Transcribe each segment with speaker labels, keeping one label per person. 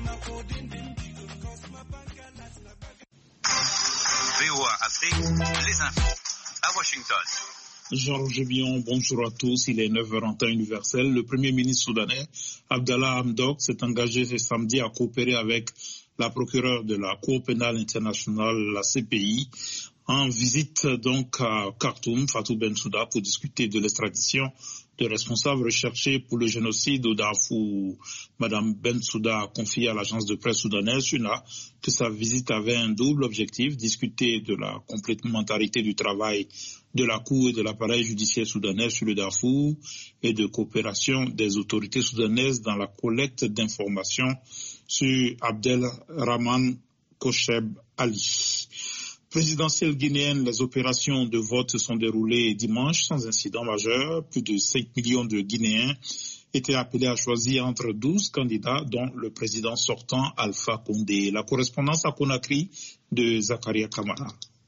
Speaker 1: VOA Afrique, les infos à Washington.
Speaker 2: Jean-Roger Billon, bonjour à tous. Il est 9h en temps universel. Le Premier ministre soudanais, Abdallah Hamdok, s'est engagé ce samedi à coopérer avec la procureure de la Cour pénale internationale, la CPI, en visite donc à Khartoum, Fatou Bensouda, pour discuter de l'extradition de responsables recherchés pour le génocide au Darfour. Madame Bensouda a confié à l'agence de presse soudanaise SUNA que sa visite avait un double objectif, discuter de la complémentarité du travail de la Cour et de l'appareil judiciaire soudanais sur le Darfour et de coopération des autorités soudanaises dans la collecte d'informations sur Abdelrahman Kocheb Ali. Présidentielle guinéenne, les opérations de vote se sont déroulées dimanche sans incident majeur. Plus de 5 millions de Guinéens étaient appelés à choisir entre 12 candidats, dont le président sortant Alpha Condé. La correspondance à Conakry de Zakaria Kamara.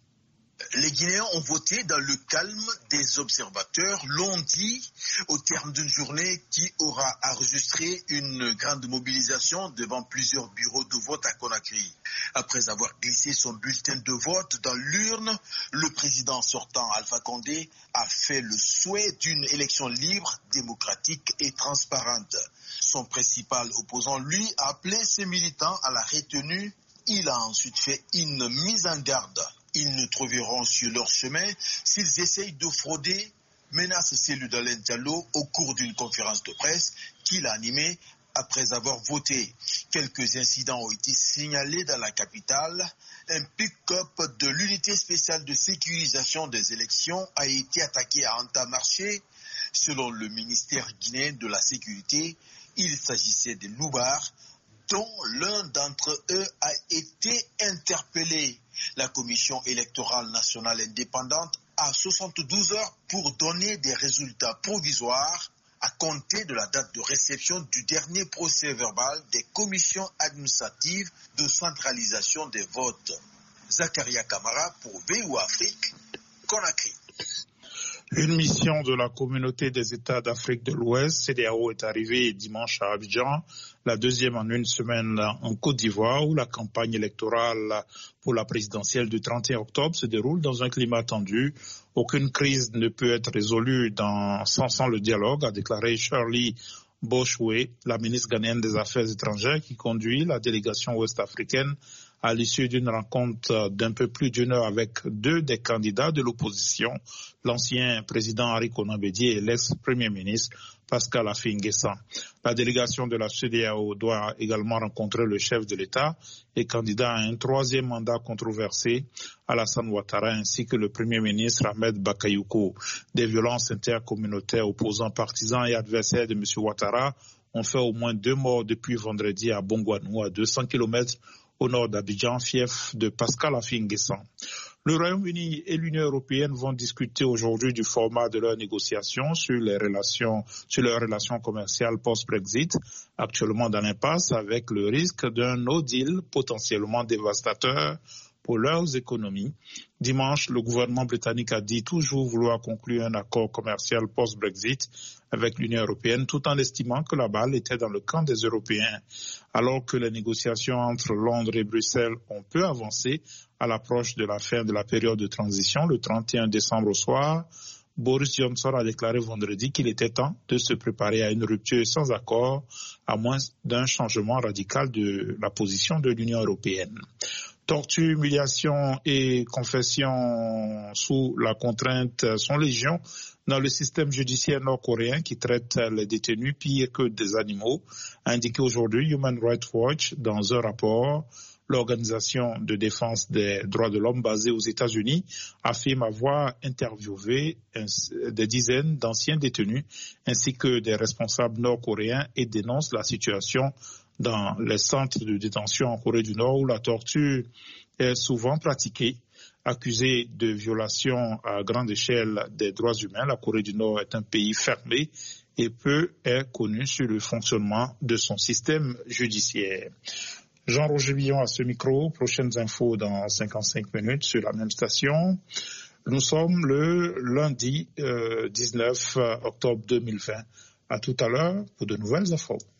Speaker 3: Les Guinéens ont voté dans le calme des observateurs lundi, au terme d'une journée qui aura enregistré une grande mobilisation devant plusieurs bureaux de vote à Conakry. Après avoir glissé son bulletin de vote dans l'urne, le président sortant Alpha Condé a fait le souhait d'une élection libre, démocratique et transparente. Son principal opposant, lui, a appelé ses militants à la retenue. Il a ensuite fait une mise en garde. Ils ne trouveront sur leur chemin s'ils essayent de frauder, menace Cellou Dalein Diallo au cours d'une conférence de presse qu'il a animée après avoir voté. Quelques incidents ont été signalés dans la capitale. Un pick-up de l'unité spéciale de sécurisation des élections a été attaqué à Anta-Marché. Selon le ministère guinéen de la Sécurité, il s'agissait des loupards, dont l'un d'entre eux a été interpellé. La Commission électorale nationale indépendante a 72 heures pour donner des résultats provisoires à compter de la date de réception du dernier procès verbal des commissions administratives de centralisation des votes. Zakaria Kamara pour VOA Afrique, Conakry.
Speaker 2: Une mission de la communauté des États d'Afrique de l'Ouest, CEDEAO, est arrivée dimanche à Abidjan, la deuxième en une semaine en Côte d'Ivoire, où la campagne électorale pour la présidentielle du 31 octobre se déroule dans un climat tendu. Aucune crise ne peut être résolue sans le dialogue, a déclaré Shirley Boshwe, la ministre ghanéenne des Affaires étrangères, qui conduit la délégation ouest-africaine à l'issue d'une rencontre d'un peu plus d'une heure avec deux des candidats de l'opposition, l'ancien président Henri Konan Bédié et l'ex-premier ministre Pascal Affi-N'Guessan. La délégation de la CEDEAO doit également rencontrer le chef de l'État et candidat à un troisième mandat controversé, Alassane Ouattara, ainsi que le premier ministre Ahmed Bakayoko. Des violences intercommunautaires opposant partisans et adversaires de M. Ouattara ont fait au moins 2 morts depuis vendredi à Bongouanou, à 200 km au nord d'Abidjan, fief de Pascal Affi-N'Guessan. Le Royaume-Uni et l'Union européenne vont discuter aujourd'hui du format de leurs négociations sur leurs relations commerciales post-Brexit, actuellement dans l'impasse avec le risque d'un no deal potentiellement dévastateur pour leurs économies. Dimanche, le gouvernement britannique a dit toujours vouloir conclure un accord commercial post-Brexit avec l'Union européenne, tout en estimant que la balle était dans le camp des Européens. Alors que les négociations entre Londres et Bruxelles ont peu avancé à l'approche de la fin de la période de transition, le 31 décembre au soir, Boris Johnson a déclaré vendredi qu'il était temps de se préparer à une rupture sans accord, à moins d'un changement radical de la position de l'Union européenne. Torture, humiliation et confession sous la contrainte sont légion dans le système judiciaire nord-coréen qui traite les détenus pire que des animaux, a indiqué aujourd'hui Human Rights Watch dans un rapport. L'organisation de défense des droits de l'homme basée aux États-Unis affirme avoir interviewé des dizaines d'anciens détenus ainsi que des responsables nord-coréens et dénonce la situation dans les centres de détention en Corée du Nord où la torture est souvent pratiquée. Accusée de violation à grande échelle des droits humains, la Corée du Nord est un pays fermé et peu est connu sur le fonctionnement de son système judiciaire. Jean-Roger Billon à ce micro. Prochaines infos dans 55 minutes sur la même station. Nous sommes le lundi 19 octobre 2020. À tout à l'heure pour de nouvelles infos.